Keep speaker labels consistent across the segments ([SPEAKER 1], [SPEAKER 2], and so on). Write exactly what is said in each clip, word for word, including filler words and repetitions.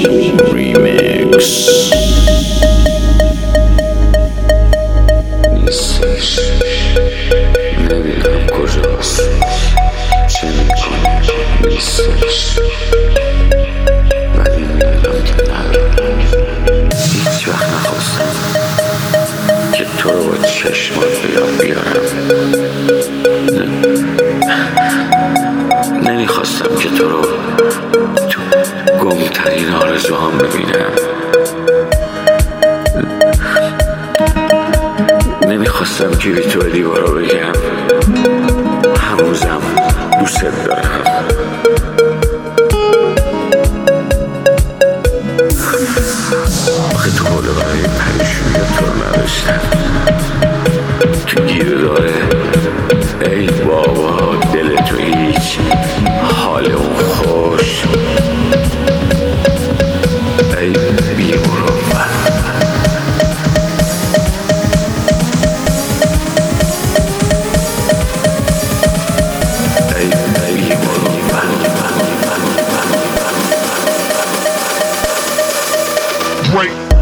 [SPEAKER 1] ریمیکس.
[SPEAKER 2] نیستش، نمیدونم کجاست، چه میکنه، نیستش، ولی میدونم که ندارم. هیچ وقت نخواستم که تو رو با چشمات بیاد بیارم. نمیخواستم که تو رو تو گمترین آرزوهام ببینم. نمیخواستم که بی تو دیوارا بگم هنوزم دوست دارم. آخه تو حالا برای پریشونی تو رو نداشتم که گیر داره. ای بابا دل تو هیچ، حال اون خوش. ای بی مروت، ای بی مروت.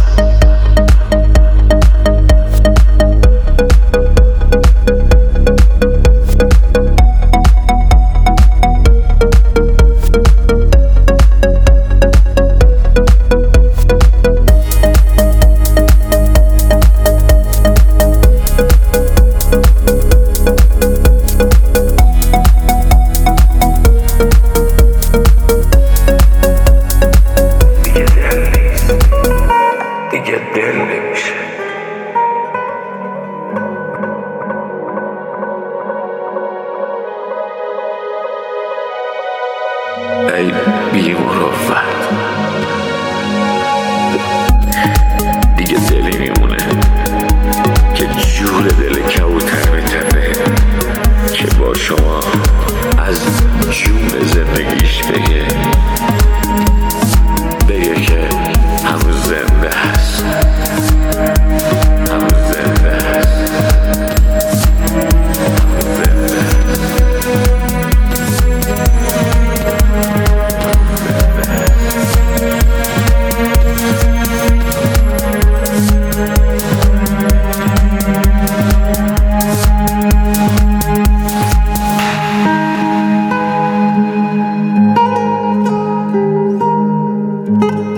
[SPEAKER 2] دیگه دل نمیشه. ای بی مروت، دیگه دلی میمونه که جور دل کبوتر میتره که با شما از جون زندگیش بگه بگه که هنوز زنده هست، هنوز زنده هست، هنوز زنده هست.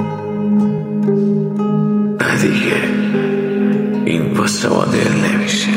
[SPEAKER 2] دیگه این واسه ما دل نمیشه.